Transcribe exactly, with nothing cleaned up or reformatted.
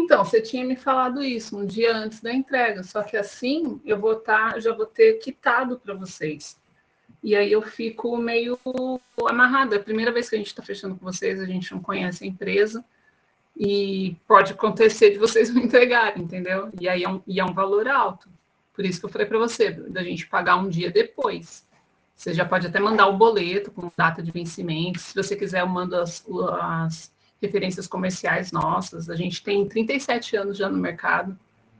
Então, você tinha me falado isso um dia antes da entrega, só que assim eu vou estar, já vou ter quitado para vocês. E aí eu fico meio amarrada. É a primeira vez que a gente está fechando com vocês, a gente não conhece a empresa e pode acontecer de vocês não entregarem, entendeu? E aí é um, e é um valor alto. Por isso que eu falei para você, da gente pagar um dia depois. Você já pode até mandar o boleto com data de vencimento. Se você quiser, eu mando as, as referências comerciais nossas. A gente tem trinta e sete anos já no mercado.